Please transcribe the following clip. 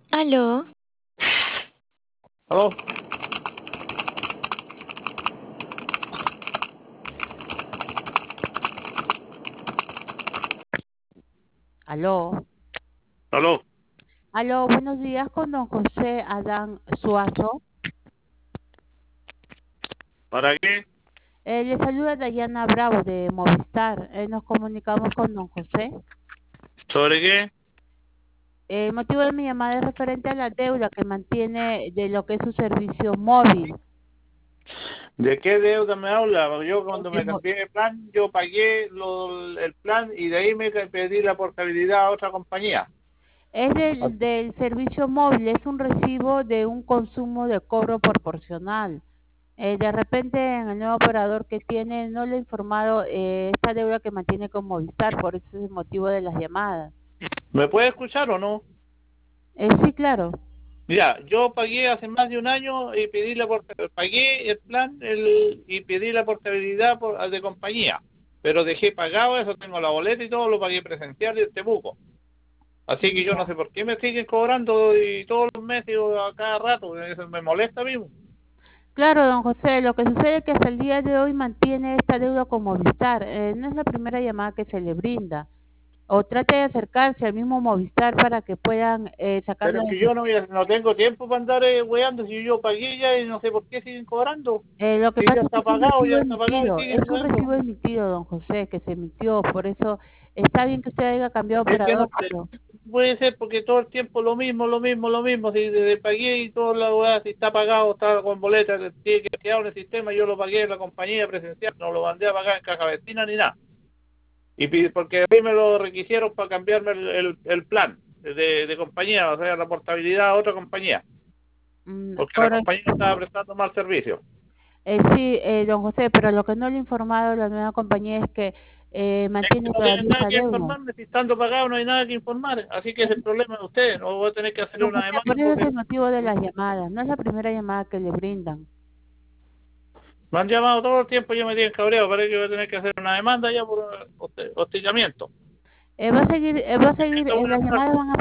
Aló, ¿Aló? Aló, ¿Aló? aló, buenos días con don José Adán Suazo. ¿Para qué? Le saluda Dayana Bravo de Movistar. Nos comunicamos con don José. ¿Sobre qué? El motivo de mi llamada es referente a la deuda que mantiene de lo que es su servicio móvil. ¿De qué deuda me habla? Yo cuando De me mo- cambié de plan, yo pagué el plan y de ahí me pedí la portabilidad a otra compañía. Es del servicio móvil, es un recibo de un consumo de cobro proporcional. De repente en el nuevo operador que tiene no le he informado esta deuda que mantiene con Movistar, por eso es el motivo de las llamadas. ¿Me puede escuchar o no? Sí, claro. Ya, yo pagué hace más de un año y pedí pagué el plan y pedí la portabilidad de compañía, pero dejé pagado eso, tengo la boleta y todo, lo pagué presencial y el Temuco. Así que yo no sé por qué me siguen cobrando y todos los meses o a cada rato, eso me molesta mismo. Claro, don José, lo que sucede es que hasta el día de hoy mantiene esta deuda con Movistar. No es la primera llamada que se le brinda. O trate de acercarse al mismo Movistar para que puedan Pero sacarla es de que su... yo no tengo tiempo para andar weando si yo pagué ya y no sé por qué siguen cobrando. Lo que Si pasa es que es un ya recibo está pagado y emitido, siguen es un weando. recibo emitido, don José, que se emitió. Por eso está bien que usted haya cambiado Es que no operador, pero puede ser porque todo el tiempo lo mismo. Si desde pagué y toda la weá, si está pagado, está con boleta, tiene que quedar en el sistema, yo lo pagué en la compañía presencial, no lo mandé a pagar en caja vecina ni nada. Porque a mí me lo requisieron para cambiarme el plan de compañía, o sea, la portabilidad a otra compañía, porque la correcto. compañía estaba prestando mal servicio. Sí, don José, pero lo que no le ha informado la nueva compañía es que Es que mantiene no tienen todavía nada esa que deuda. informarme, si estando pagado no hay nada que informar, así que es el problema de ustedes, no voy a tener que hacerle Don una José, demanda por eso es porque el motivo de las llamadas. No es la primera llamada que le brindan. me han llamado todo el tiempo y yo me tienen cabreado, parece que voy a tener que hacer una demanda ya por hostigamiento. Va a seguir, las llamadas van a